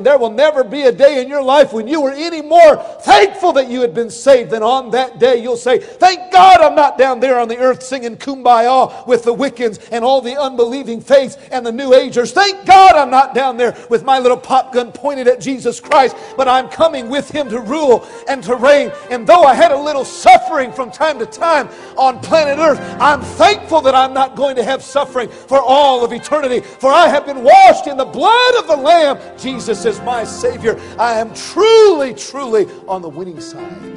there will never be a day in your life when you were any more thankful that you had been saved than on that day you'll say, thank God I'm not down there on the earth singing Kumbaya with the Wiccans and all the unbelieving faiths and the New Agers. Thank God I'm not down there with my little pop gun pointed at Jesus Christ, but I'm coming with Him to rule and to reign. And though I had a little suffering from time to time on planet Earth, I'm thankful that I'm not going to have suffering for all of eternity, for I have been washed in the blood of the Lamb. Jesus is my Savior. I am truly, truly on the winning side.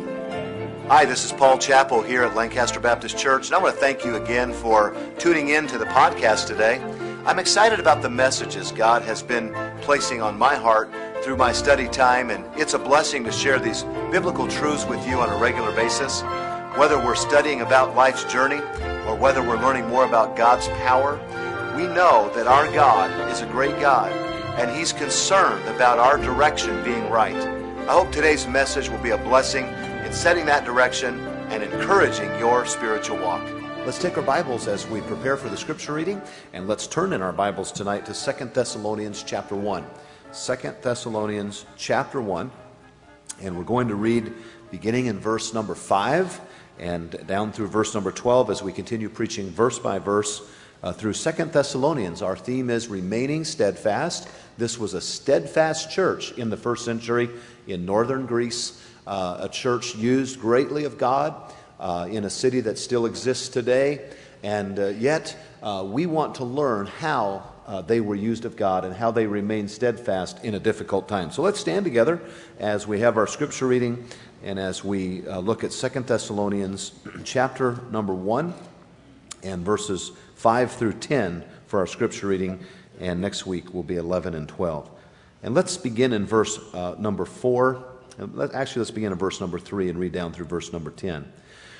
Hi, this is Paul Chappell here at Lancaster Baptist Church, and I want to thank you again for tuning in to the podcast today. I'm excited about the messages God has been placing on my heart through my study time, and it's a blessing to share these biblical truths with you on a regular basis. Whether we're studying about life's journey or whether we're learning more about God's power, we know that our God is a great God, and He's concerned about our direction being right. I hope today's message will be a blessing in setting that direction and encouraging your spiritual walk. Let's take our Bibles as we prepare for the scripture reading, and let's turn in our Bibles tonight to 2 Thessalonians chapter 1. 2 Thessalonians chapter 1, and we're going to read beginning in verse number 5 and down through verse number 12 as we continue preaching verse by verse through 2 Thessalonians. Our theme is remaining steadfast. This was a steadfast church in the first century in northern Greece, a church used greatly of God in a city that still exists today, and yet we want to learn how they were used of God and how they remained steadfast in a difficult time. So let's stand together as we have our scripture reading and as we look at 2 Thessalonians chapter number 1 and verses 5 through 10 for our scripture reading, and next week will be 11 and 12. And let's begin in verse number 4. Let's begin in verse number 3 and read down through verse number 10.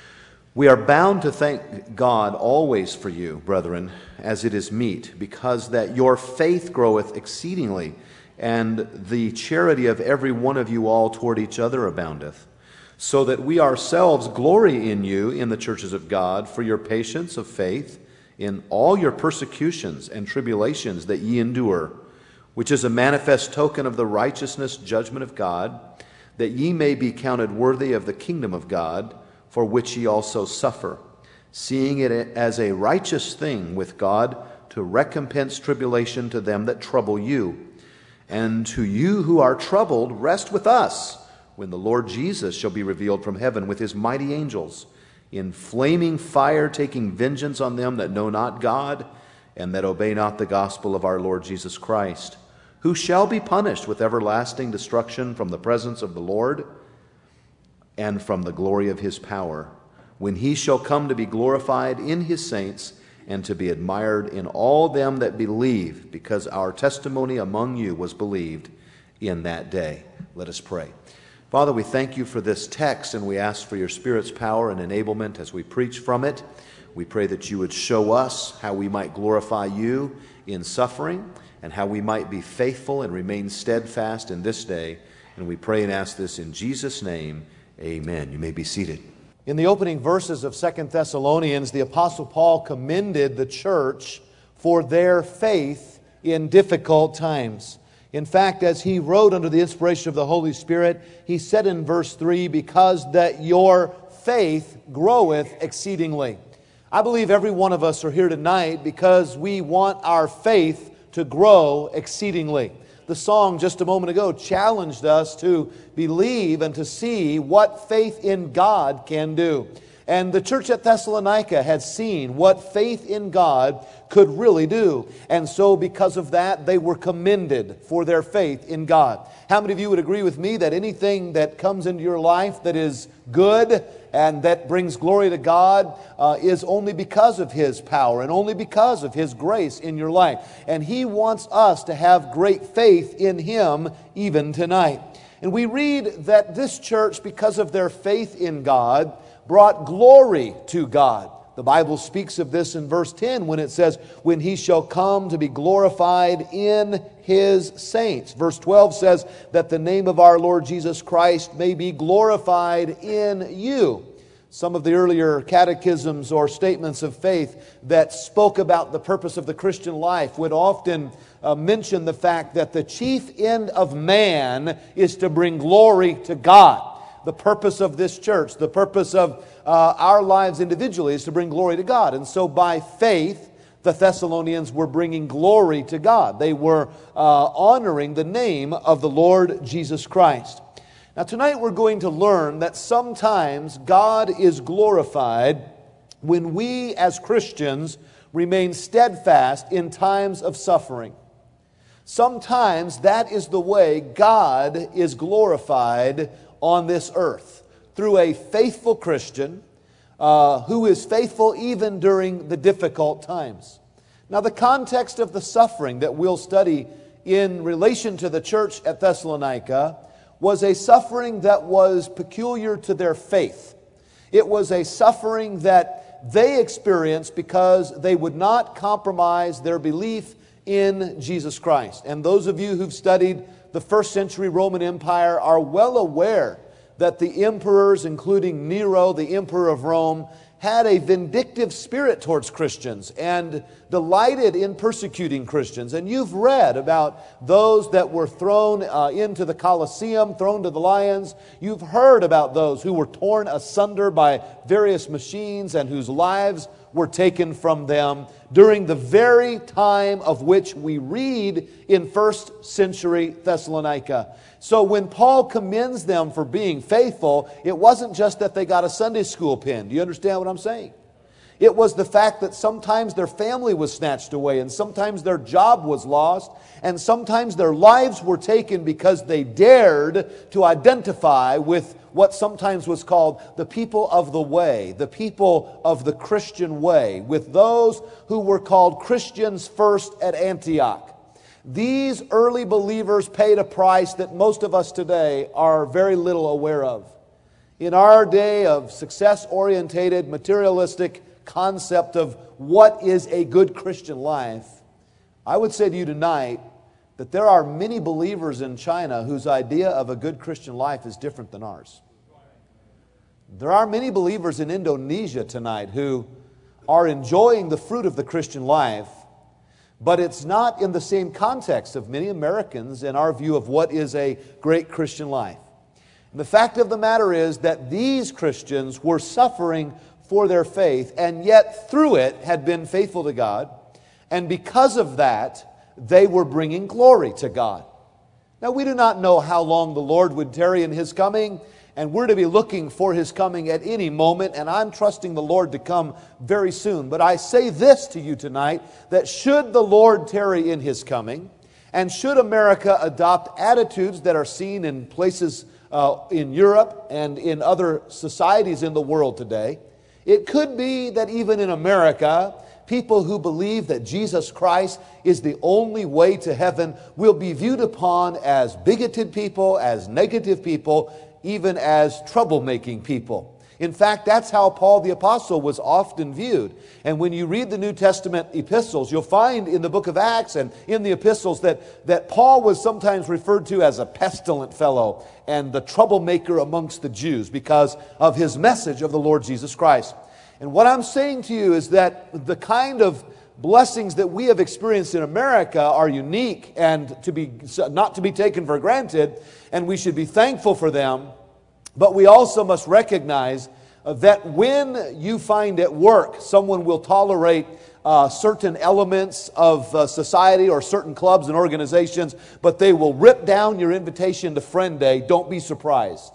We are bound to thank God always for you, brethren, as it is meet, because that your faith groweth exceedingly, and the charity of every one of you all toward each other aboundeth, so that we ourselves glory in you in the churches of God for your patience of faith in all your persecutions and tribulations that ye endure, which is a manifest token of the righteousness judgment of God, that ye may be counted worthy of the kingdom of God, for which ye also suffer, seeing it as a righteous thing with God to recompense tribulation to them that trouble you. And to you who are troubled, rest with us, when the Lord Jesus shall be revealed from heaven with his mighty angels, in flaming fire, taking vengeance on them that know not God, and that obey not the gospel of our Lord Jesus Christ, who shall be punished with everlasting destruction from the presence of the Lord and from the glory of his power, when he shall come to be glorified in his saints and to be admired in all them that believe, because our testimony among you was believed in that day. Let us pray. Father, we thank you for this text, and we ask for your Spirit's power and enablement as we preach from it. We pray that you would show us how we might glorify you in suffering and how we might be faithful and remain steadfast in this day. And we pray and ask this in Jesus' name. Amen. You may be seated. In the opening verses of 2 Thessalonians, the Apostle Paul commended the church for their faith in difficult times. In fact, as he wrote under the inspiration of the Holy Spirit, he said in verse 3, because that your faith groweth exceedingly. I believe every one of us are here tonight because we want our faith to grow exceedingly. The song just a moment ago challenged us to believe and to see what faith in God can do. And the church at Thessalonica had seen what faith in God could really do. And so because of that, they were commended for their faith in God. How many of you would agree with me that anything that comes into your life that is good and that brings glory to God is only because of His power and only because of His grace in your life? And He wants us to have great faith in Him even tonight. And we read that this church, because of their faith in God, brought glory to God. The Bible speaks of this in verse 10 when it says, when He shall come to be glorified in His saints. Verse 12 says that the name of our Lord Jesus Christ may be glorified in you. Some of the earlier catechisms or statements of faith that spoke about the purpose of the Christian life would often mention the fact that the chief end of man is to bring glory to God. The purpose of this church, the purpose of our lives individually is to bring glory to God. And so by faith, the Thessalonians were bringing glory to God. They were honoring the name of the Lord Jesus Christ. Now tonight we're going to learn that sometimes God is glorified when we as Christians remain steadfast in times of suffering. Sometimes that is the way God is glorified on this earth, through a faithful Christian who is faithful even during the difficult times. Now the context of the suffering that we'll study in relation to the church at Thessalonica was a suffering that was peculiar to their faith. It was a suffering that they experienced because they would not compromise their belief in Jesus Christ. And those of you who've studied the first century Roman Empire are well aware that the emperors, including Nero, the emperor of Rome, had a vindictive spirit towards Christians and delighted in persecuting Christians. And you've read about those that were thrown into the Colosseum, thrown to the lions. You've heard about those who were torn asunder by various machines and whose lives were taken from them during the very time of which we read in first century Thessalonica. So when Paul commends them for being faithful, it wasn't just that they got a Sunday school pin. Do you understand what I'm saying? It was the fact that sometimes their family was snatched away, and sometimes their job was lost, and sometimes their lives were taken because they dared to identify with what sometimes was called the people of the way, the people of the Christian way, with those who were called Christians first at Antioch. These early believers paid a price that most of us today are very little aware of. In our day of success-orientated, materialistic concept of what is a good Christian life, I would say to you tonight that there are many believers in China whose idea of a good Christian life is different than ours. There are many believers in Indonesia tonight who are enjoying the fruit of the Christian life, but it's not in the same context of many Americans in our view of what is a great Christian life. And the fact of the matter is that these Christians were suffering for their faith, and yet through it had been faithful to God, and because of that, they were bringing glory to God. Now, we do not know how long the Lord would tarry in His coming, and we're to be looking for His coming at any moment, and I'm trusting the Lord to come very soon. But I say this to you tonight, that should the Lord tarry in His coming, and should America adopt attitudes that are seen in places in Europe and in other societies in the world today, it could be that even in America, people who believe that Jesus Christ is the only way to heaven will be viewed upon as bigoted people, as negative people, even as troublemaking people. In fact, that's how Paul the Apostle was often viewed. And when you read the New Testament epistles, you'll find in the book of Acts and in the epistles that Paul was sometimes referred to as a pestilent fellow and the troublemaker amongst the Jews because of his message of the Lord Jesus Christ. And what I'm saying to you is that the kind of blessings that we have experienced in America are unique and not to be taken for granted, and we should be thankful for them. But we also must recognize that when you find at work someone will tolerate certain elements of society or certain clubs and organizations, but they will rip down your invitation to Friend Day, don't be surprised.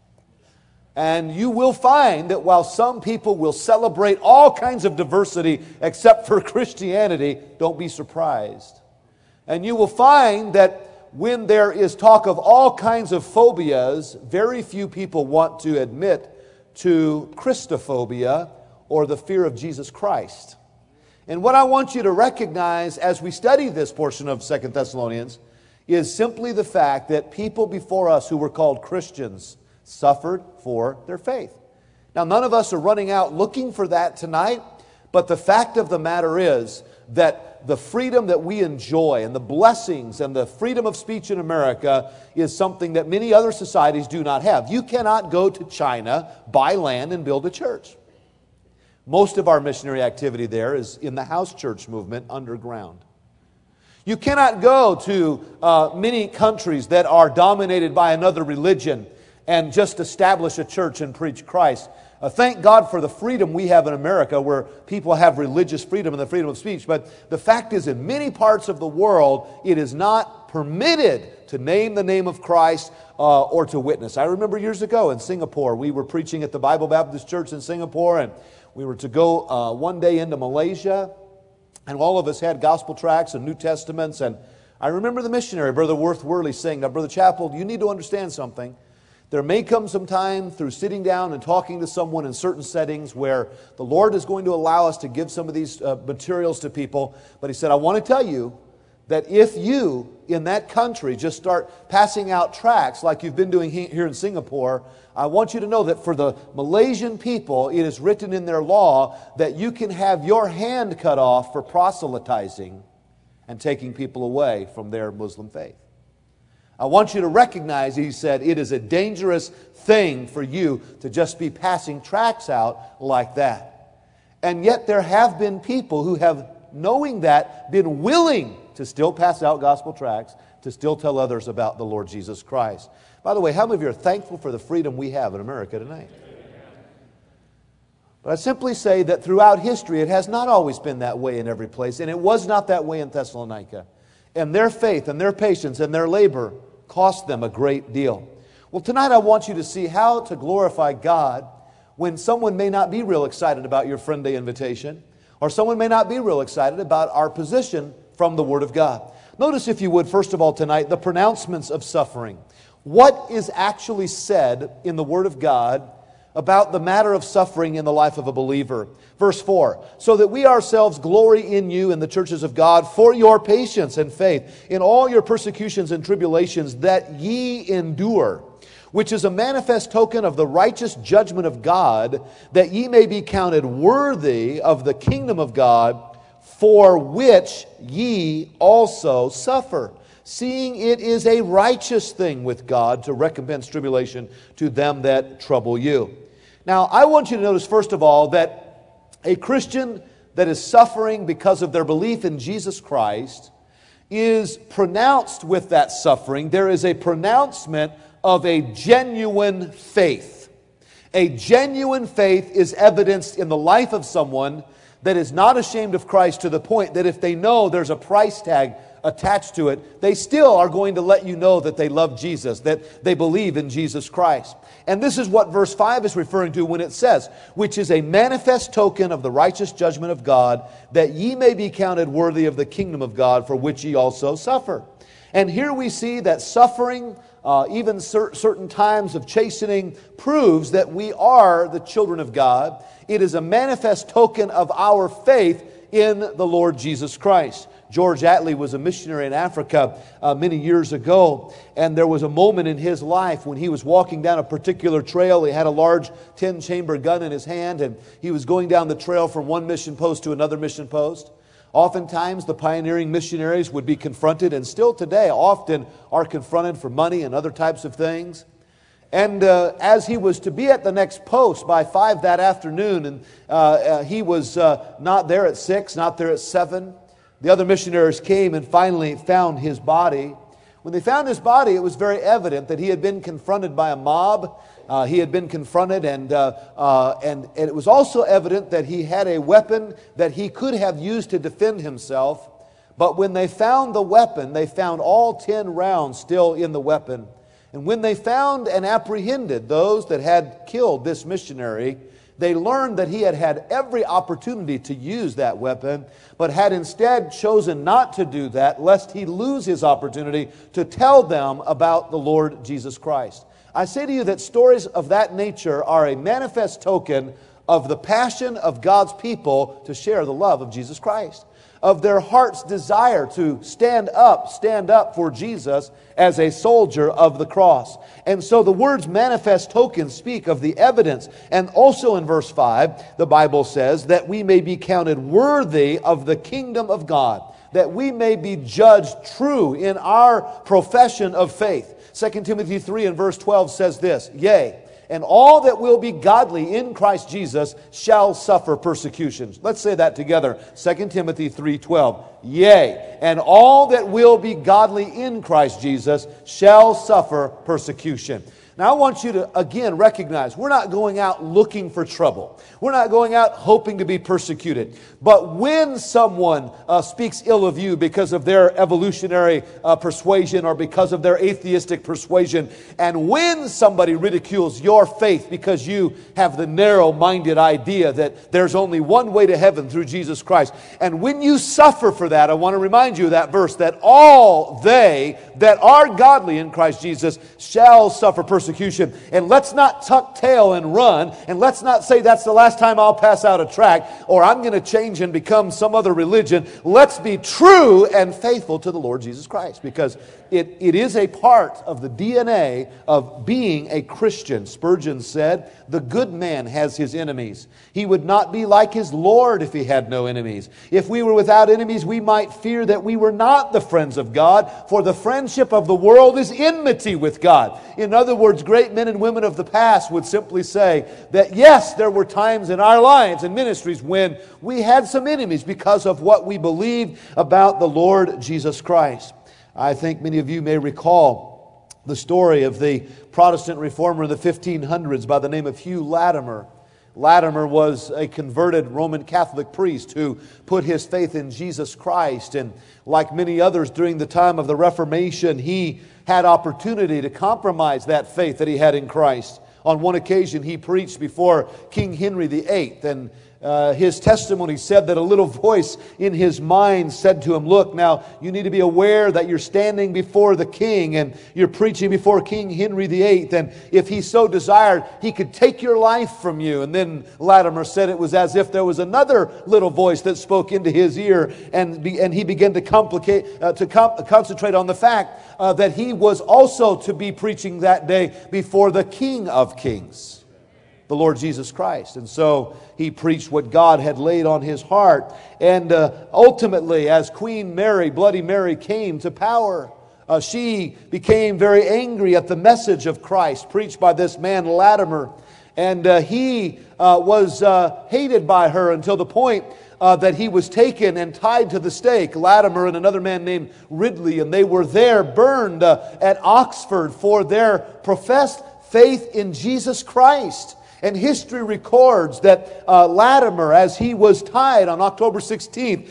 And you will find that while some people will celebrate all kinds of diversity except for Christianity, don't be surprised. And you will find that when there is talk of all kinds of phobias, very few people want to admit to Christophobia or the fear of Jesus Christ. And what I want you to recognize as we study this portion of 2 Thessalonians is simply the fact that people before us who were called Christians suffered for their faith. Now, none of us are running out looking for that tonight, but the fact of the matter is that the freedom that we enjoy and the blessings and the freedom of speech in America is something that many other societies do not have. You cannot go to China, buy land, and build a church. Most of our missionary activity there is in the house church movement underground. You cannot go to many countries that are dominated by another religion and just establish a church and preach Christ. Thank God for the freedom we have in America where people have religious freedom and the freedom of speech. But the fact is, in many parts of the world, it is not permitted to name the name of Christ or to witness. I remember years ago in Singapore, we were preaching at the Bible Baptist Church in Singapore, and we were to go one day into Malaysia, and all of us had gospel tracts and New Testaments. And I remember the missionary, Brother Worth Worley, saying, "Now, Brother Chappell, you need to understand something. There may come some time through sitting down and talking to someone in certain settings where the Lord is going to allow us to give some of these materials to people." But he said, "I want to tell you that if you, in that country, just start passing out tracts like you've been doing here in Singapore, I want you to know that for the Malaysian people, it is written in their law that you can have your hand cut off for proselytizing and taking people away from their Muslim faith. I want you to recognize," he said, "it is a dangerous thing for you to just be passing tracts out like that." And yet there have been people who have, knowing that, been willing to still pass out gospel tracts, to still tell others about the Lord Jesus Christ. By the way, how many of you are thankful for the freedom we have in America tonight? But I simply say that throughout history, it has not always been that way in every place, and it was not that way in Thessalonica. And their faith and their patience and their labor cost them a great deal. Well, tonight I want you to see how to glorify God when someone may not be real excited about your Friend Day invitation, or someone may not be real excited about our position from the Word of God. Notice, if you would, first of all tonight, the pronouncements of suffering. What is actually said in the Word of God about the matter of suffering in the life of a believer? Verse 4, "So that we ourselves glory in you in the churches of God for your patience and faith in all your persecutions and tribulations that ye endure, which is a manifest token of the righteous judgment of God, that ye may be counted worthy of the kingdom of God, for which ye also suffer, seeing it is a righteous thing with God to recompense tribulation to them that trouble you." Now, I want you to notice, first of all, that a Christian that is suffering because of their belief in Jesus Christ is pronounced with that suffering. There is a pronouncement of a genuine faith. A genuine faith is evidenced in the life of someone that is not ashamed of Christ, to the point that if they know there's a price tag attached to it, they still are going to let you know that they love Jesus, that they believe in Jesus Christ. And this is what verse 5 is referring to when it says, "Which is a manifest token of the righteous judgment of God, that ye may be counted worthy of the kingdom of God, for which ye also suffer." And here we see that suffering, even certain times of chastening, proves that we are the children of God. It is a manifest token of our faith in the Lord Jesus Christ. George Attlee was a missionary in Africa many years ago, and there was a moment in his life when he was walking down a particular trail. He had a large 10-chamber gun in his hand, and he was going down the trail from one mission post to another mission post. Oftentimes, the pioneering missionaries would be confronted, and still today often are confronted for money and other types of things. And as he was to be at the next post by 5 that afternoon, and he was not there at 6, not there at 7, the other missionaries came and finally found his body. When they found his body, it was very evident that he had been confronted by a mob. He had been confronted, and it was also evident that he had a weapon that he could have used to defend himself. But when they found the weapon, they found all 10 rounds still in the weapon. And when they found and apprehended those that had killed this missionary, they learned that he had had every opportunity to use that weapon, but had instead chosen not to do that, lest he lose his opportunity to tell them about the Lord Jesus Christ. I say to you that stories of that nature are a manifest token of the passion of God's people to share the love of Jesus Christ. of their heart's desire to stand up for Jesus as a soldier of the cross. And so the words manifest tokens speak of the evidence. And also in verse 5, the Bible says that we may be counted worthy of the kingdom of God, that we may be judged true in our profession of faith. 2 Timothy 3 and verse 12 says this, "Yea, and all that will be godly in Christ Jesus shall suffer persecutions." Let's say that together. 2 Timothy 3:12. Yea, and all that will be godly in Christ Jesus shall suffer persecution. Now I want you to again recognize we're not going out looking for trouble. We're not going out hoping to be persecuted. But when someone speaks ill of you because of their evolutionary persuasion or because of their atheistic persuasion, and when somebody ridicules your faith because you have the narrow-minded idea that there's only one way to heaven through Jesus Christ, and when you suffer for that, I want to remind you of that verse, that all they that are godly in Christ Jesus shall suffer persecution. And let's not tuck tail and run, and let's not say that's the last time I'll pass out a tract, or I'm going to change and become some other religion. Let's be true and faithful to the Lord Jesus Christ, because it is a part of the DNA of being a Christian. Spurgeon said, "The good man has his enemies. He would not be like his Lord if he had no enemies. If we were without enemies, we might fear that we were not the friends of God, for the friendship of the world is enmity with God." In other words, great men and women of the past would simply say that yes, there were times in our lives and ministries when we had some enemies because of what we believed about the Lord Jesus Christ. I think many of you may recall the story of the Protestant reformer in the 1500s by the name of Hugh Latimer. Latimer was a converted Roman Catholic priest who put his faith in Jesus Christ. And like many others during the time of the Reformation, he had opportunity to compromise that faith that he had in Christ. On one occasion, he preached before King Henry VIII, and his testimony said that a little voice in his mind said to him, "Look, now you need to be aware that you're standing before the king and you're preaching before King Henry VIII, and if he so desired, he could take your life from you." And then Latimer said it was as if there was another little voice that spoke into his ear, and he began to concentrate on the fact that he was also to be preaching that day before the King of Kings, the Lord Jesus Christ. And so he preached what God had laid on his heart. And ultimately, as Queen Mary, Bloody Mary, came to power, she became very angry at the message of Christ preached by this man Latimer. And he was hated by her until the point that he was taken and tied to the stake, Latimer and another man named Ridley. And they were there burned at Oxford for their professed faith in Jesus Christ. And history records that Latimer, as he was tied on October 16th,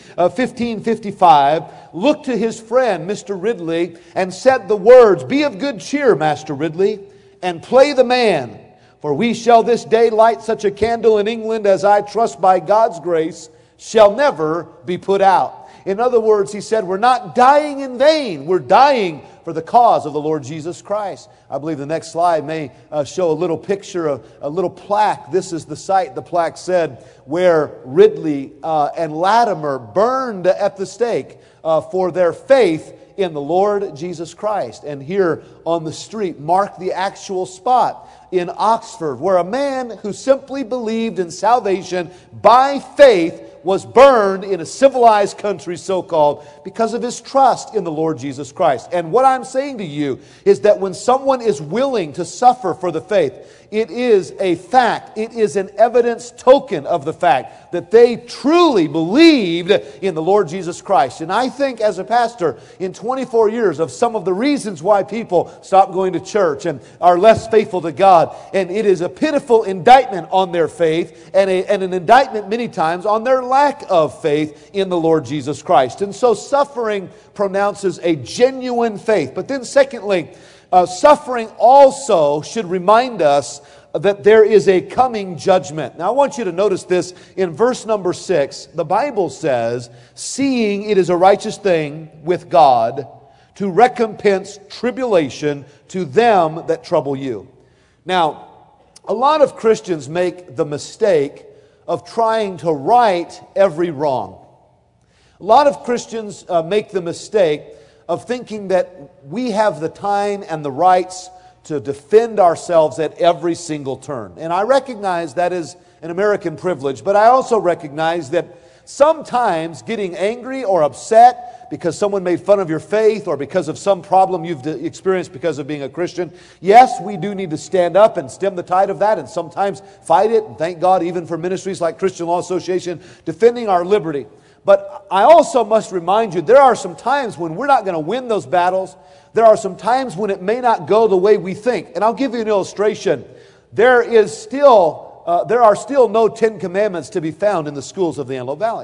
1555, looked to his friend, Mr. Ridley, and said the words, "Be of good cheer, Master Ridley, and play the man, for we shall this day light such a candle in England as I trust by God's grace shall never be put out." In other words, he said, we're not dying in vain. We're dying for the cause of the Lord Jesus Christ. I believe the next slide may show a little picture of a little plaque. This is the site, the plaque said, where Ridley and Latimer burned at the stake for their faith in the Lord Jesus Christ. And here on the street, mark the actual spot in Oxford, where a man who simply believed in salvation by faith was burned in a civilized country, so-called, because of his trust in the Lord Jesus Christ. And what I'm saying to you is that when someone is willing to suffer for the faith, it is a fact, it is an evidence token of the fact that they truly believed in the Lord Jesus Christ. And I think as a pastor in 24 years of some of the reasons why people stop going to church and are less faithful to God, and it is a pitiful indictment on their faith and an indictment many times on their lack of faith in the Lord Jesus Christ. And so suffering pronounces a genuine faith. But then secondly, suffering also should remind us that there is a coming judgment. Now I want you to notice this in verse number 6. The Bible says, "Seeing it is a righteous thing with God to recompense tribulation to them that trouble you." Now, a lot of Christians make the mistake of trying to right every wrong. A lot of Christians make the mistake of thinking that we have the time and the rights to defend ourselves at every single turn. And I recognize that is an American privilege, but I also recognize that sometimes getting angry or upset because someone made fun of your faith or because of some problem you've experienced because of being a Christian, yes, we do need to stand up and stem the tide of that and sometimes fight it. And thank God even for ministries like Christian Law Association defending our liberty. But I also must remind you, there are some times when we're not going to win those battles. There are some times when it may not go the way we think. And I'll give you an illustration. There are still no 10 Commandments to be found in the schools of the Antelope Valley.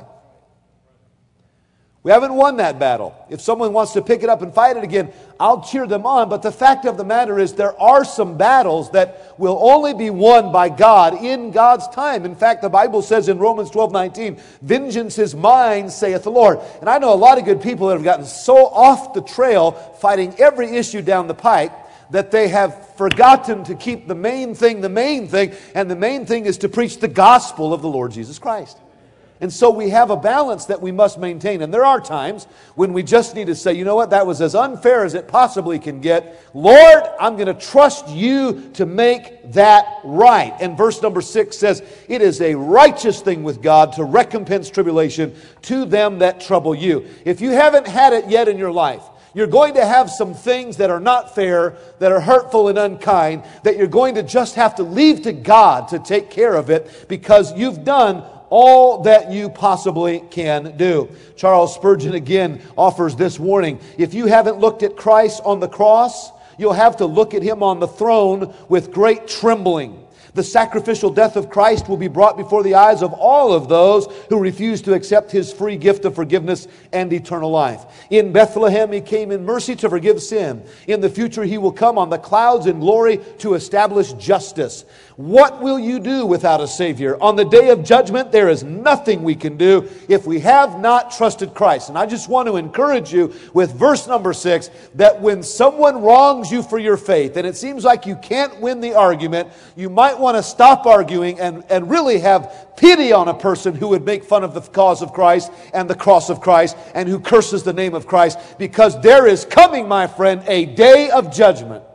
We haven't won that battle. If someone wants to pick it up and fight it again, I'll cheer them on. But the fact of the matter is there are some battles that will only be won by God in God's time. In fact, the Bible says in Romans 12:19, vengeance is mine, saith the Lord. And I know a lot of good people that have gotten so off the trail fighting every issue down the pike that they have forgotten to keep the main thing, and the main thing is to preach the gospel of the Lord Jesus Christ. And so we have a balance that we must maintain. And there are times when we just need to say, you know what, that was as unfair as it possibly can get. Lord, I'm going to trust you to make that right. And verse number 6 says, it is a righteous thing with God to recompense tribulation to them that trouble you. If you haven't had it yet in your life, you're going to have some things that are not fair, that are hurtful and unkind, that you're going to just have to leave to God to take care of it because you've done all that you possibly can do. Charles Spurgeon again offers this warning. If you haven't looked at Christ on the cross, you'll have to look at Him on the throne with great trembling. The sacrificial death of Christ will be brought before the eyes of all of those who refuse to accept His free gift of forgiveness and eternal life. In Bethlehem, He came in mercy to forgive sin. In the future, He will come on the clouds in glory to establish justice. What will you do without a Savior? On the day of judgment, there is nothing we can do if we have not trusted Christ. And I just want to encourage you with verse number 6, that when someone wrongs you for your faith, and it seems like you can't win the argument, you might want to stop arguing and really have pity on a person who would make fun of the cause of Christ and the cross of Christ and who curses the name of Christ, because there is coming, my friend, a day of judgment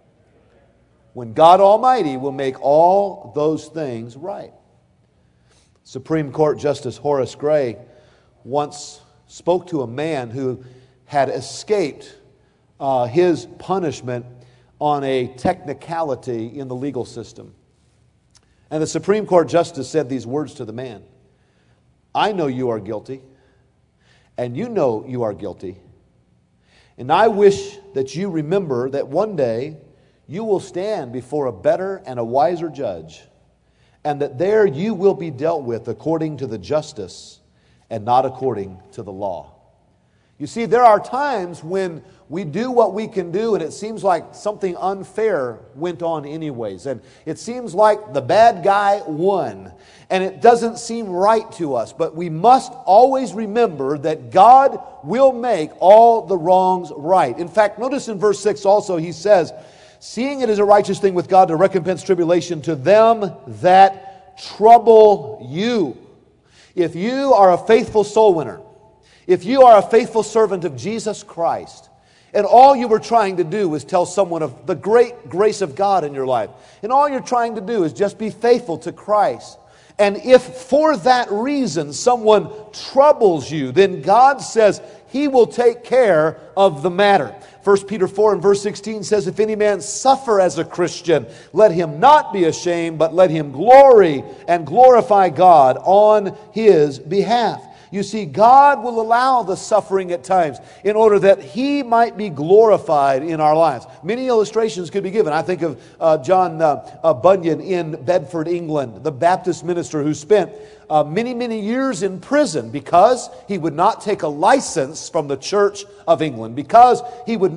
when God Almighty will make all those things right. Supreme Court Justice Horace Gray once spoke to a man who had escaped his punishment on a technicality in the legal system. And the Supreme Court Justice said these words to the man: I know you are guilty, and you know you are guilty, and I wish that you remember that one day you will stand before a better and a wiser judge, and that there you will be dealt with according to the justice and not according to the law. You see, there are times when we do what we can do and it seems like something unfair went on anyways. And it seems like the bad guy won. And it doesn't seem right to us. But we must always remember that God will make all the wrongs right. In fact, notice in verse 6 also he says, seeing it is a righteous thing with God to recompense tribulation to them that trouble you. If you are a faithful soul winner, if you are a faithful servant of Jesus Christ, and all you were trying to do was tell someone of the great grace of God in your life, and all you're trying to do is just be faithful to Christ, and if for that reason someone troubles you, then God says He will take care of the matter. 1 Peter 4 and verse 16 says, if any man suffer as a Christian, let him not be ashamed, but let him glory and glorify God on his behalf. You see, God will allow the suffering at times in order that He might be glorified in our lives. Many illustrations could be given. I think of John Bunyan in Bedford, England, the Baptist minister who spent many years in prison because he would not take a license from the Church of England, because he would not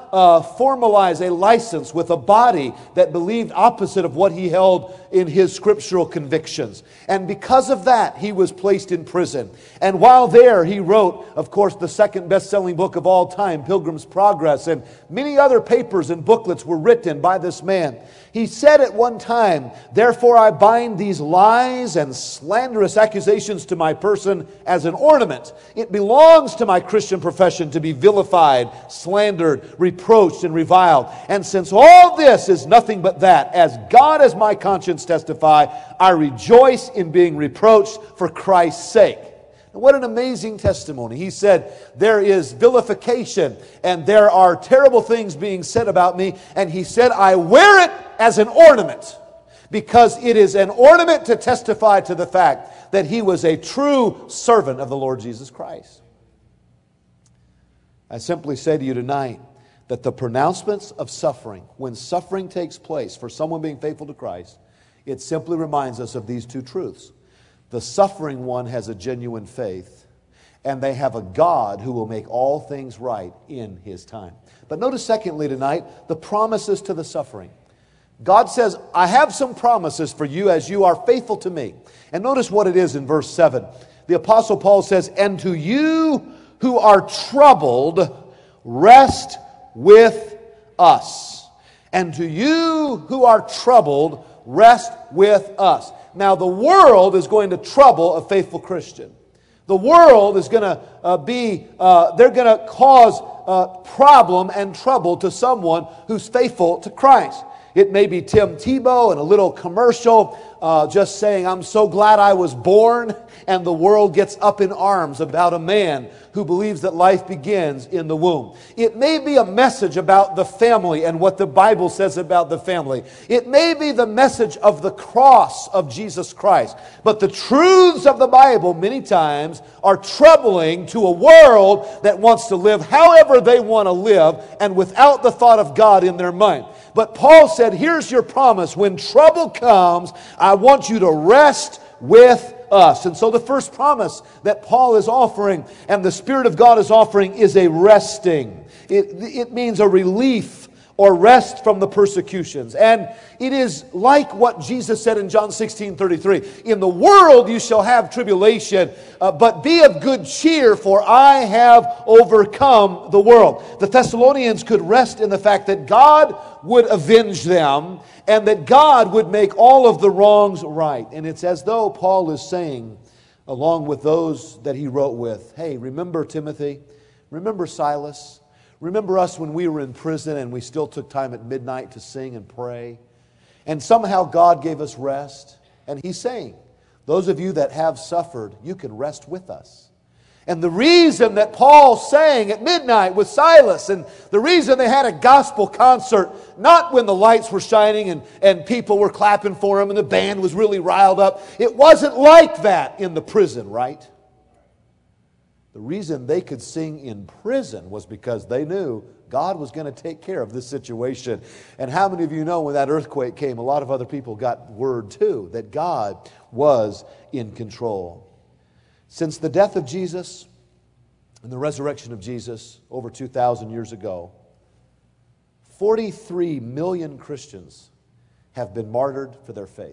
formalize a license with a body that believed opposite of what he held in his scriptural convictions. And because of that, he was placed in prison. And while there, he wrote, of course, the second best-selling book of all time, Pilgrim's Progress, and many other papers and booklets were written by this man. He said at one time, "Therefore I bind these lies and slanderous accusations to my person as an ornament. It belongs to my Christian profession to be vilified, slandered, reproached, and reviled. And since all this is nothing but that, as God as my conscience testify, I rejoice in being reproached for Christ's sake." What an amazing testimony. He said, there is vilification and there are terrible things being said about me. And he said, I wear it as an ornament because it is an ornament to testify to the fact that he was a true servant of the Lord Jesus Christ. I simply say to you tonight that the pronouncements of suffering, when suffering takes place for someone being faithful to Christ, it simply reminds us of these two truths. The suffering one has a genuine faith, and they have a God who will make all things right in His time. But notice secondly tonight, the promises to the suffering. God says, I have some promises for you as you are faithful to me. And notice what it is in verse 7. The Apostle Paul says, and to you who are troubled, rest with us. And to you who are troubled, rest with us. Now, the world is going to trouble a faithful Christian. The world is going to they're going to cause problem and trouble to someone who's faithful to Christ. It may be Tim Tebow in a little commercial just saying, I'm so glad I was born, and the world gets up in arms about a man who believes that life begins in the womb. It may be a message about the family and what the Bible says about the family. It may be the message of the cross of Jesus Christ. But the truths of the Bible many times are troubling to a world that wants to live however they want to live and without the thought of God in their mind. But Paul said, here's your promise. When trouble comes, I want you to rest with us. And so the first promise that Paul is offering and the Spirit of God is offering is a resting. It means a relief or rest from the persecutions. And it is like what Jesus said in John 16:33. In the world you shall have tribulation, but be of good cheer, for I have overcome the world. The Thessalonians could rest in the fact that God would avenge them and that God would make all of the wrongs right. And it's as though Paul is saying, along with those that he wrote with, hey, remember Timothy? Remember Silas? Remember us when we were in prison and we still took time at midnight to sing and pray? And somehow God gave us rest. And he's saying, those of you that have suffered, you can rest with us. And the reason that Paul sang at midnight with Silas, and the reason they had a gospel concert, not when the lights were shining and people were clapping for him and the band was really riled up. It wasn't like that in the prison, right? The reason they could sing in prison was because they knew God was going to take care of this situation. And how many of you know when that earthquake came, a lot of other people got word too, that God was in control. Since the death of Jesus and the resurrection of Jesus over 2,000 years ago, 43 million Christians have been martyred for their faith.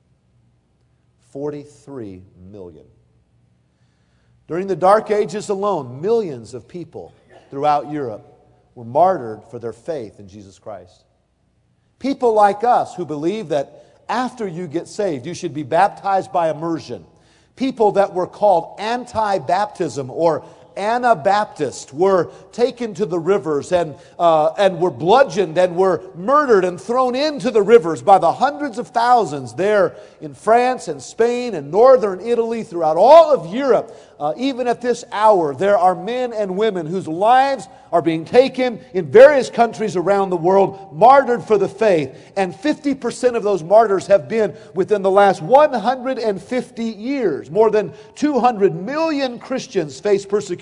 43 million. During the Dark Ages alone, millions of people throughout Europe were martyred for their faith in Jesus Christ. People like us who believe that after you get saved, you should be baptized by immersion. People that were called anti-baptism or Anabaptist were taken to the rivers and were bludgeoned and were murdered and thrown into the rivers by the hundreds of thousands there in France and Spain and northern Italy, throughout all of Europe. Even at this hour, there are men and women whose lives are being taken in various countries around the world, martyred for the faith. And 50% of those martyrs have been within the last 150 years. More than 200 million Christians face persecution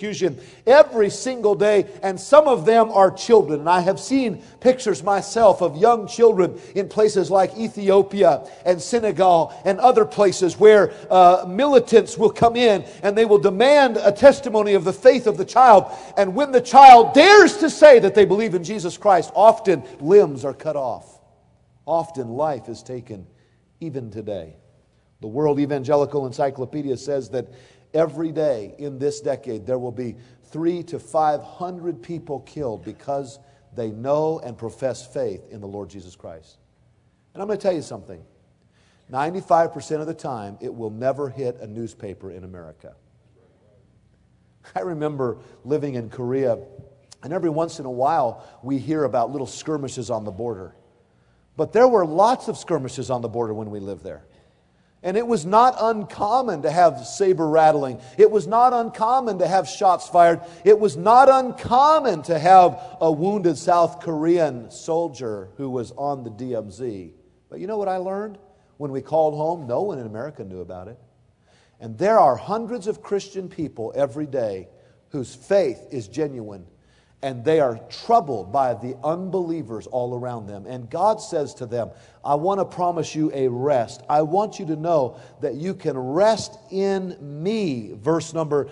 persecution every single day, and some of them are children. And I have seen pictures myself of young children in places like Ethiopia and Senegal and other places where militants will come in and they will demand a testimony of the faith of the child. And when the child dares to say that they believe in Jesus Christ, often limbs are cut off. Often life is taken, even today. The World Evangelical Encyclopedia says that every day in this decade there will be 300 to 500 people killed because they know and profess faith in the Lord Jesus Christ. And I'm going to tell you something. 95% of the time, it will never hit a newspaper in America. I remember living in Korea, and every once in a while we hear about little skirmishes on the border. But there were lots of skirmishes on the border when we lived there. And it was not uncommon to have saber rattling. It was not uncommon to have shots fired. It was not uncommon to have a wounded South Korean soldier who was on the DMZ. But you know what I learned? When we called home, no one in America knew about it. And there are hundreds of Christian people every day whose faith is genuine, and they are troubled by the unbelievers all around them. And God says to them, I want to promise you a rest. I want you to know that you can rest in me. Verse number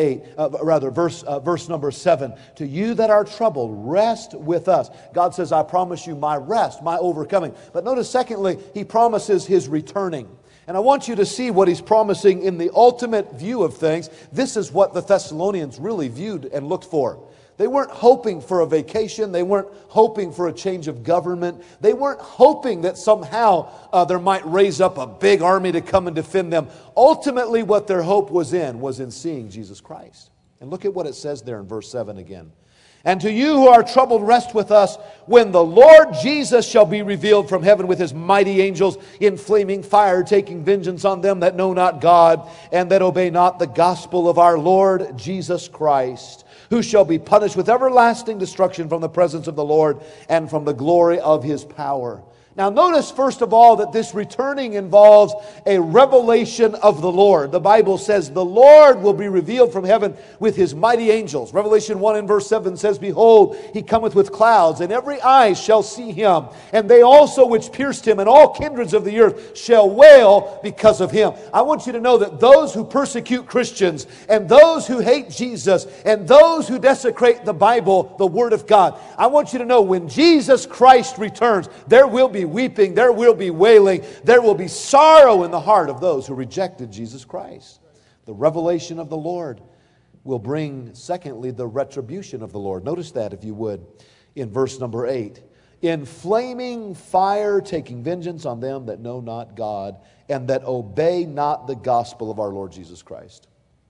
7. To you that are troubled, rest with us. God says, I promise you my rest, my overcoming. But notice, secondly, He promises His returning. And I want you to see what He's promising in the ultimate view of things. This is what the Thessalonians really viewed and looked for. They weren't hoping for a vacation. They weren't hoping for a change of government. They weren't hoping that somehow there might raise up a big army to come and defend them. Ultimately, what their hope was in seeing Jesus Christ. And look at what it says there in verse 7 again. And to you who are troubled, rest with us when the Lord Jesus shall be revealed from heaven with His mighty angels in flaming fire, taking vengeance on them that know not God and that obey not the gospel of our Lord Jesus Christ, who shall be punished with everlasting destruction from the presence of the Lord and from the glory of His power. Now notice first of all that this returning involves a revelation of the Lord. The Bible says the Lord will be revealed from heaven with His mighty angels. Revelation 1 and verse 7 says, Behold, He cometh with clouds, and every eye shall see Him, and they also which pierced Him, and all kindreds of the earth shall wail because of Him. I want you to know that those who persecute Christians, and those who hate Jesus, and those who desecrate the Bible, the Word of God, I want you to know when Jesus Christ returns, there will be weeping, there will be wailing, there will be sorrow in the heart of those who rejected Jesus Christ. The revelation of the Lord will bring, secondly, the retribution of the Lord. Notice that, if you would, in verse number 8. In flaming fire, taking vengeance on them that know not God and that obey not the gospel of our Lord Jesus Christ.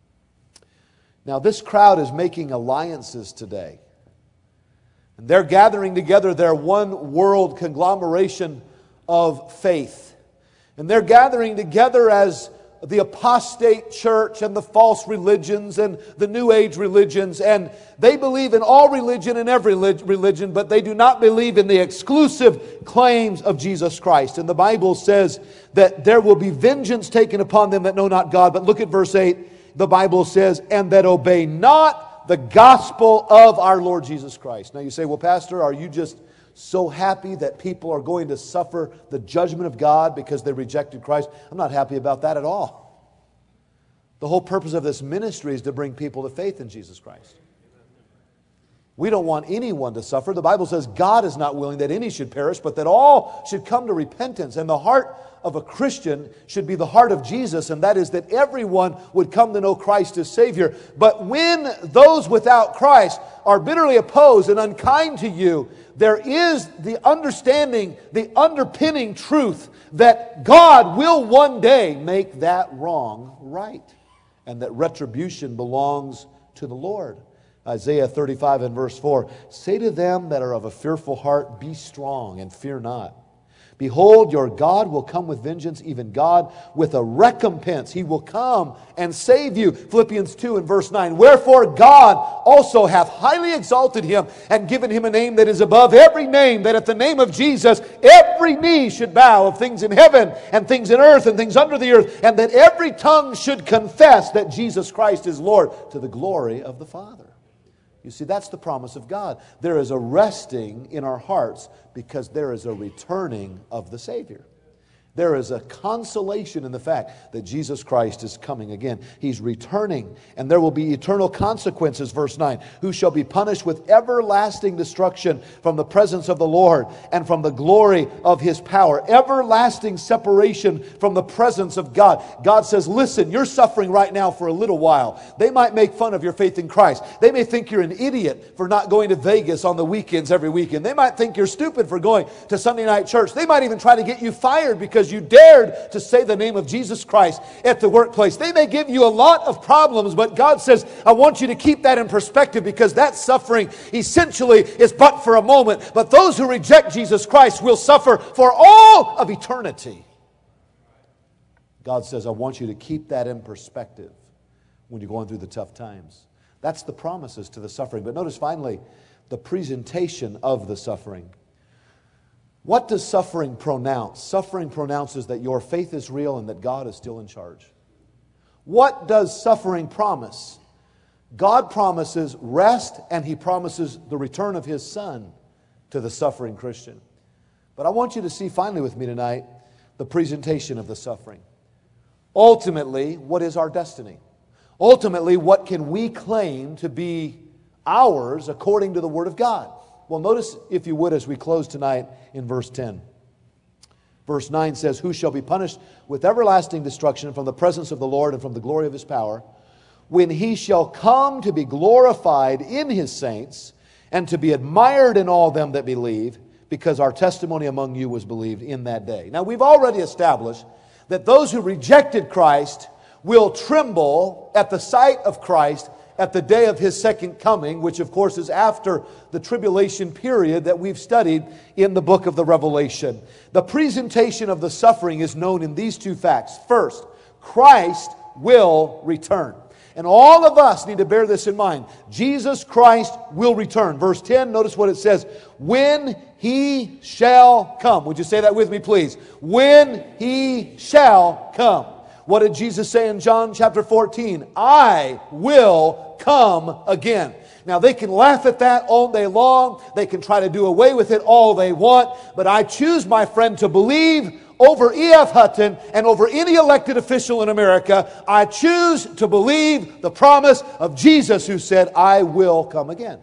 Now, this crowd is making alliances today. They're gathering together their one world conglomeration of faith. And they're gathering together as the apostate church and the false religions and the New Age religions. And they believe in all religion and every religion, but they do not believe in the exclusive claims of Jesus Christ. And the Bible says that there will be vengeance taken upon them that know not God. But look at verse 8. The Bible says, and that obey not the gospel of our Lord Jesus Christ. Now you say, well, Pastor, are you just so happy that people are going to suffer the judgment of God because they rejected Christ? I'm not happy about that at all. The whole purpose of this ministry is to bring people to faith in Jesus Christ. We don't want anyone to suffer. The Bible says God is not willing that any should perish, but that all should come to repentance. And the heart of a Christian should be the heart of Jesus, and that is that everyone would come to know Christ as Savior. But when those without Christ are bitterly opposed and unkind to you, there is the understanding, the underpinning truth that God will one day make that wrong right, and that retribution belongs to the Lord. Isaiah 35 and verse 4, say to them that are of a fearful heart, be strong and fear not. Behold, your God will come with vengeance, even God with a recompense. He will come and save you. Philippians 2 and verse 9. Wherefore God also hath highly exalted Him and given Him a name that is above every name, that at the name of Jesus every knee should bow, of things in heaven and things in earth and things under the earth, and that every every tongue should confess that Jesus Christ is Lord, to the glory of the Father. You see, that's the promise of God. There is a resting in our hearts because there is a returning of the Savior. There is a consolation in the fact that Jesus Christ is coming again. He's returning, and there will be eternal consequences, verse 9. Who shall be punished with everlasting destruction from the presence of the Lord and from the glory of His power. Everlasting separation from the presence of God. God says, listen, you're suffering right now for a little while. They might make fun of your faith in Christ. They may think you're an idiot for not going to Vegas on the weekends every weekend. They might think you're stupid for going to Sunday night church. They might even try to get you fired because you dared to say the name of Jesus Christ at the workplace. They may give you a lot of problems, but God says, I want you to keep that in perspective because that suffering essentially is but for a moment. But those who reject Jesus Christ will suffer for all of eternity. God says, I want you to keep that in perspective when you're going through the tough times. That's the promises to the suffering. But notice finally, the presentation of the suffering. What does suffering pronounce? Suffering pronounces that your faith is real and that God is still in charge. What does suffering promise? God promises rest, and He promises the return of His Son to the suffering Christian. But I want you to see finally with me tonight the presentation of the suffering. Ultimately, what is our destiny? Ultimately, what can we claim to be ours according to the Word of God? Well, notice, if you would, as we close tonight in verse 10. Verse 9 says, who shall be punished with everlasting destruction from the presence of the Lord and from the glory of His power, when He shall come to be glorified in His saints and to be admired in all them that believe, because our testimony among you was believed in that day. Now, we've already established that those who rejected Christ will tremble at the sight of Christ at the day of His second coming, which of course is after the tribulation period that we've studied in the book of the Revelation. The presentation of the suffering is known in these two facts. First, Christ will return. And all of us need to bear this in mind. Jesus Christ will return. Verse 10, notice what it says. When He shall come. Would you say that with me, please? When He shall come. What did Jesus say in John chapter 14? I will come again. Now they can laugh at that all day long. They can try to do away with it all they want. But I choose, my friend, to believe over E.F. Hutton and over any elected official in America. I choose to believe the promise of Jesus, who said, I will come again.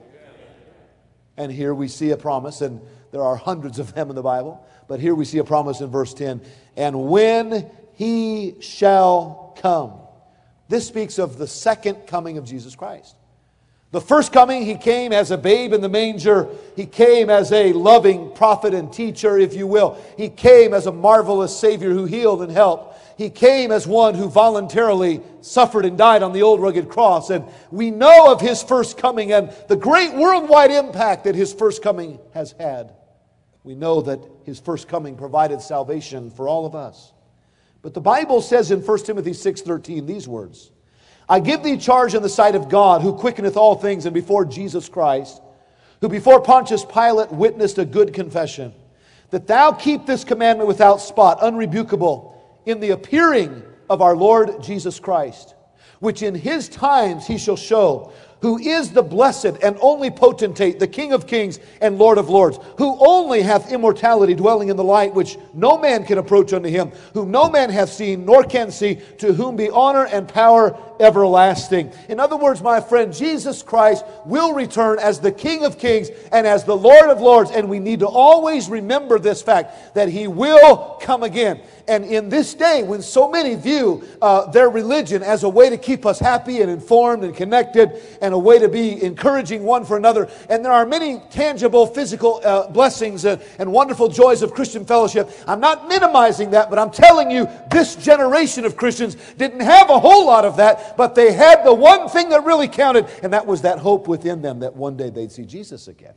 And here we see a promise, and there are hundreds of them in the Bible. But here we see a promise in verse 10. And when He shall come. This speaks of the second coming of Jesus Christ. The first coming, He came as a babe in the manger. He came as a loving prophet and teacher, if you will. He came as a marvelous Savior who healed and helped. He came as one who voluntarily suffered and died on the old rugged cross. And we know of His first coming and the great worldwide impact that His first coming has had. We know that His first coming provided salvation for all of us. But the Bible says in 1 Timothy 6:13 these words, I give thee charge in the sight of God, who quickeneth all things, and before Jesus Christ, who before Pontius Pilate witnessed a good confession, that thou keep this commandment without spot, unrebukable, in the appearing of our Lord Jesus Christ, which in His times He shall show, who is the blessed and only potentate, the King of kings and Lord of lords, who only hath immortality, dwelling in the light, which no man can approach unto Him, whom no man hath seen nor can see, to whom be honor and power everlasting. In other words, my friend, Jesus Christ will return as the King of kings and as the Lord of lords, and we need to always remember this fact, that He will come again. And in this day, when so many view their religion as a way to keep us happy and informed and connected, and a way to be encouraging one for another, and there are many tangible physical blessings and wonderful joys of Christian fellowship, I'm not minimizing that, but I'm telling you, this generation of Christians didn't have a whole lot of that, but they had the one thing that really counted, and that was that hope within them that one day they'd see Jesus again.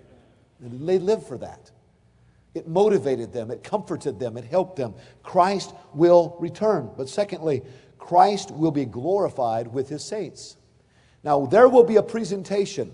And they lived for that. It motivated them, it comforted them, it helped them. Christ will return. But secondly, Christ will be glorified with His saints. Now, there will be a presentation.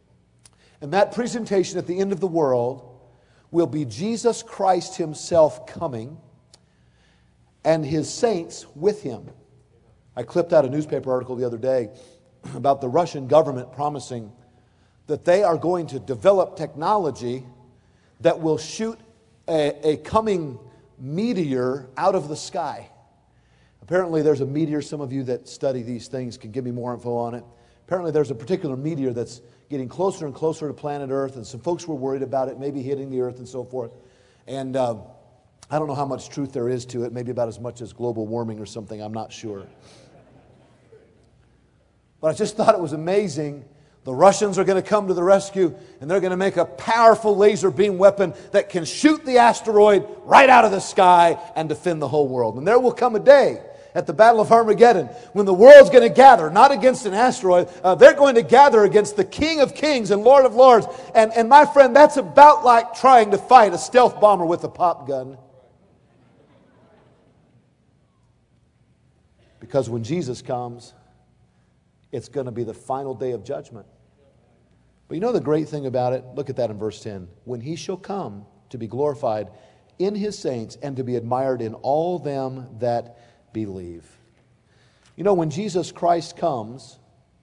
And that presentation at the end of the world will be Jesus Christ Himself coming and His saints with Him. I clipped out a newspaper article the other day about the Russian government promising that they are going to develop technology that will shoot a coming meteor out of the sky. Apparently there's a meteor, some of you that study these things can give me more info on it. Apparently there's a particular meteor that's getting closer and closer to planet Earth, and some folks were worried about it maybe hitting the Earth and so forth. And I don't know how much truth there is to it, maybe about as much as global warming or something, I'm not sure. But I just thought it was amazing. The Russians are going to come to the rescue, and they're going to make a powerful laser beam weapon that can shoot the asteroid right out of the sky and defend the whole world. And there will come a day at the Battle of Armageddon when the world's going to gather, not against an asteroid, they're going to gather against the King of Kings and Lord of Lords. And my friend, that's about like trying to fight a stealth bomber with a pop gun. Because when Jesus comes, it's going to be the final day of judgment. But you know the great thing about it? Look at that in verse 10. When he shall come to be glorified in his saints and to be admired in all them that believe. You know, when Jesus Christ comes,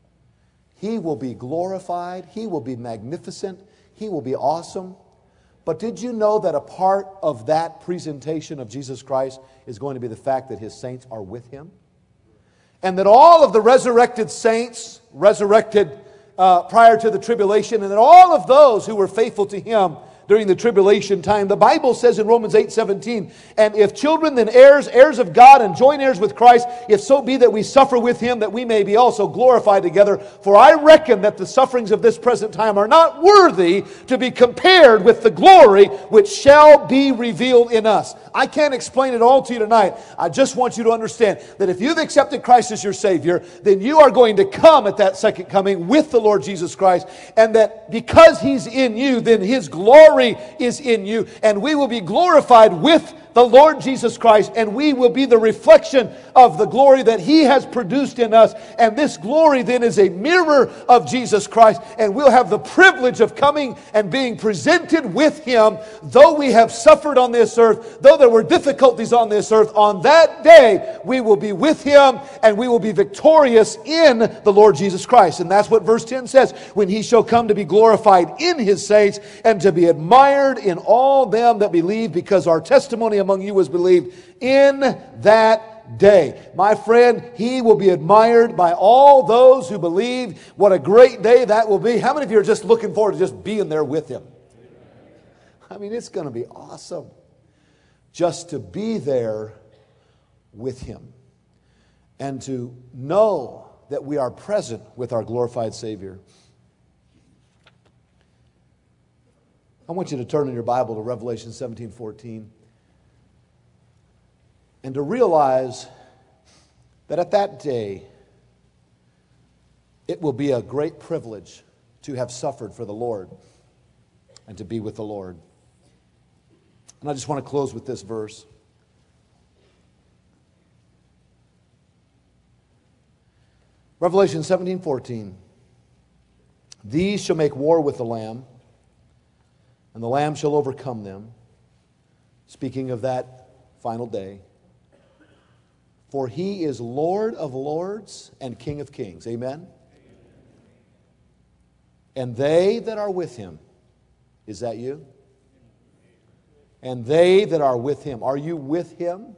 he will be glorified. He will be magnificent. He will be awesome. But did you know that a part of that presentation of Jesus Christ is going to be the fact that his saints are with him? And that all of the resurrected saints, resurrected prior to the tribulation, and that all of those who were faithful to him during the tribulation time, the Bible says in Romans 8:17, and if children, then heirs, heirs of God, and joint heirs with Christ, if so be that we suffer with him, that we may be also glorified together. For I reckon that the sufferings of this present time are not worthy to be compared with the glory which shall be revealed in us. I can't explain it all to you tonight. I just want you to understand that if you've accepted Christ as your Savior, then you are going to come at that second coming with the Lord Jesus Christ, and that because he's in you, then his glory is in you, and we will be glorified with the Lord Jesus Christ, and we will be the reflection of the glory that he has produced in us. And this glory then is a mirror of Jesus Christ, and we'll have the privilege of coming and being presented with him. Though we have suffered on this earth, though there were difficulties on this earth, on that day we will be with him, and we will be victorious in the Lord Jesus Christ. And that's what verse 10 says, when he shall come to be glorified in his saints and to be admired in all them that believe, because our testimony among you was believed in that day. My friend, he will be admired by all those who believe. What a great day that will be. How many of you are just looking forward to just being there with him? I mean, it's going to be awesome just to be there with him and to know that we are present with our glorified Savior. I want you to turn in your Bible to Revelation 17:14. And to realize that at that day, it will be a great privilege to have suffered for the Lord and to be with the Lord. And I just want to close with this verse. Revelation 17:14. These shall make war with the Lamb, and the Lamb shall overcome them. Speaking of that final day. For he is Lord of lords and King of kings. Amen? And they that are with him. Is that you? And they that are with him. Are you with him?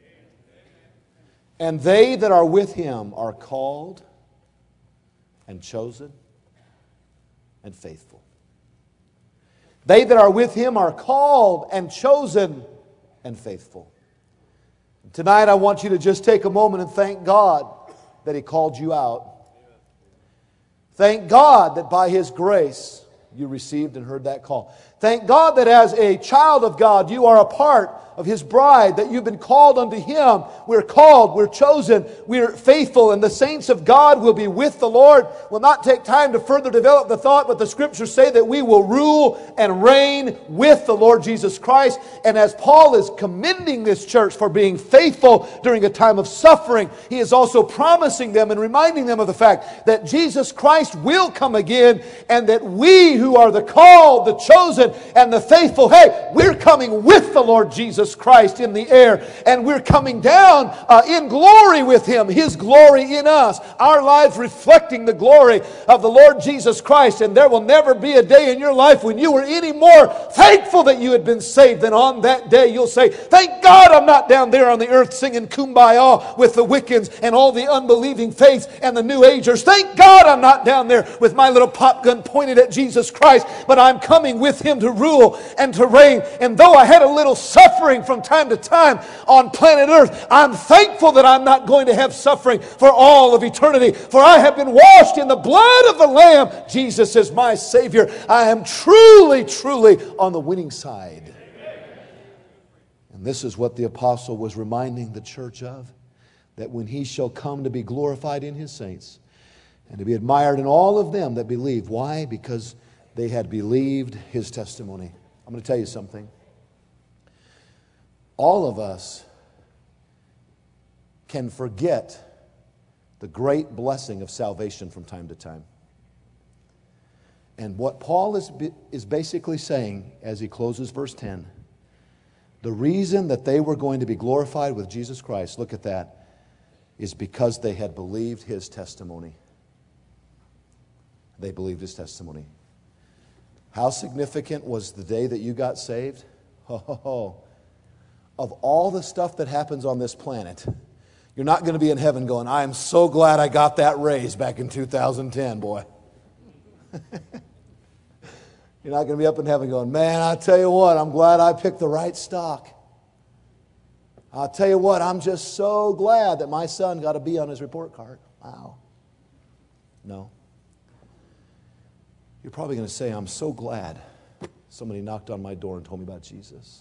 And they that are with him are called and chosen and faithful. They that are with him are called and chosen and faithful. Tonight I want you to just take a moment and thank God that he called you out. Thank God that by his grace you received and heard that call. Thank God that as a child of God, you are a part of his bride, that you've been called unto him. We're called, we're chosen, we're faithful, and the saints of God will be with the Lord. We'll not take time to further develop the thought, but the scriptures say that we will rule and reign with the Lord Jesus Christ. And as Paul is commending this church for being faithful during a time of suffering, he is also promising them and reminding them of the fact that Jesus Christ will come again, and that we who are the called, the chosen, and the faithful, hey, we're coming with the Lord Jesus Christ in the air, and we're coming down in glory with Him, His glory in us, our lives reflecting the glory of the Lord Jesus Christ. And there will never be a day in your life when you were any more thankful that you had been saved than on that day you'll say, thank God I'm not down there on the earth singing Kumbaya with the Wiccans and all the unbelieving faiths and the New Agers. Thank God I'm not down there with my little pop gun pointed at Jesus Christ, but I'm coming with Him to rule and to reign. And though I had a little suffering from time to time on planet Earth, I'm thankful that I'm not going to have suffering for all of eternity, for I have been washed in the blood of the Lamb. Jesus is my Savior. I am truly, truly on the winning side. And this is what the apostle was reminding the church of, that when He shall come to be glorified in His saints and to be admired in all of them that believe. Why? Because they had believed His testimony. I'm going to tell you something. All of us can forget the great blessing of salvation from time to time. And what Paul is basically saying as he closes verse 10, the reason that they were going to be glorified with Jesus Christ, look at that, is because they had believed His testimony. They believed His testimony. How significant was the day that you got saved? Of all the stuff that happens on this planet, you're not going to be in heaven going, I am so glad I got that raise back in 2010, boy. You're not going to be up in heaven going, man, I tell you what, I'm glad I picked the right stock. I'll tell you what, I'm just so glad that my son got a B on his report card. Wow. No. You're probably going to say, I'm so glad somebody knocked on my door and told me about Jesus.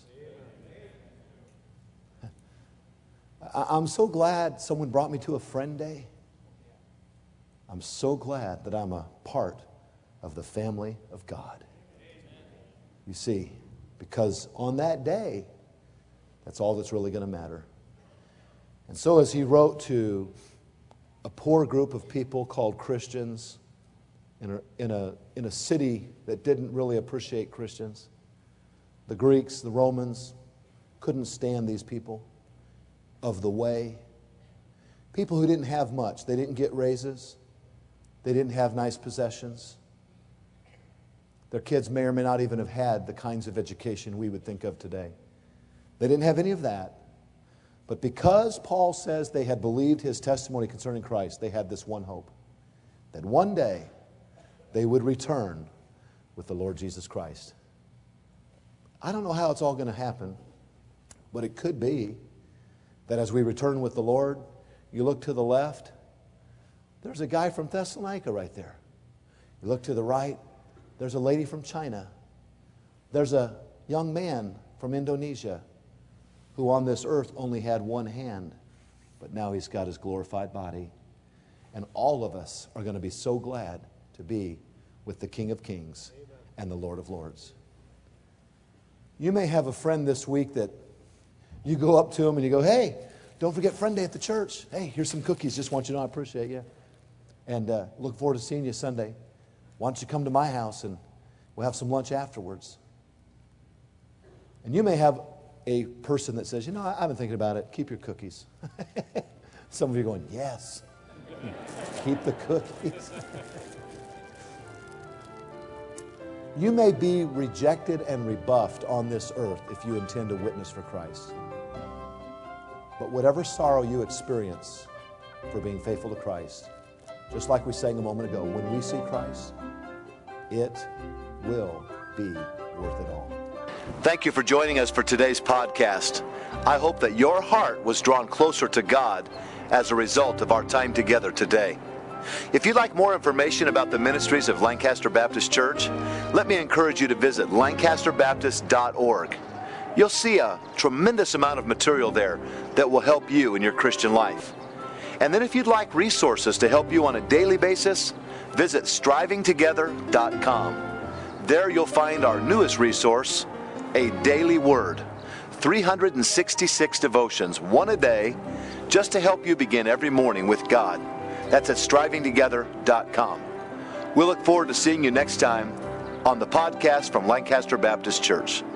I'm so glad someone brought me to a friend day. I'm so glad that I'm a part of the family of God. You see, because on that day, that's all that's really going to matter. And so as he wrote to a poor group of people called Christians in a city that didn't really appreciate Christians, the Greeks, the Romans, couldn't stand these people of the way. People who didn't have much. They didn't get raises. They didn't have nice possessions. Their kids may or may not even have had the kinds of education we would think of today. They didn't have any of that. But because Paul says they had believed his testimony concerning Christ, they had this one hope, that one day they would return with the Lord Jesus Christ. I don't know how it's all going to happen, but it could be that as we return with the Lord, you look to the left, there's a guy from Thessalonica right there. You look to the right, there's a lady from China. There's a young man from Indonesia who on this earth only had one hand, but now he's got his glorified body. And all of us are going to be so glad to be with the King of Kings and the Lord of Lords. You may have a friend this week that you go up to him and you go, hey, don't forget friend day at the church. Hey, here's some cookies. Just want you to know I appreciate you. And look forward to seeing you Sunday. Why don't you come to my house and we'll have some lunch afterwards. And you may have a person that says, you know, I've been thinking about it. Keep your cookies. Some of you are going, yes. Keep the cookies. You may be rejected and rebuffed on this earth if you intend to witness for Christ. But whatever sorrow you experience for being faithful to Christ, just like we sang a moment ago, when we see Christ, it will be worth it all. Thank you for joining us for today's podcast. I hope that your heart was drawn closer to God as a result of our time together today. If you'd like more information about the ministries of Lancaster Baptist Church, let me encourage you to visit lancasterbaptist.org. You'll see a tremendous amount of material there that will help you in your Christian life. And then if you'd like resources to help you on a daily basis, visit strivingtogether.com. There you'll find our newest resource, A Daily Word. 366 devotions, one a day, just to help you begin every morning with God. That's at strivingtogether.com. We'll look forward to seeing you next time. on the podcast from Lancaster Baptist Church.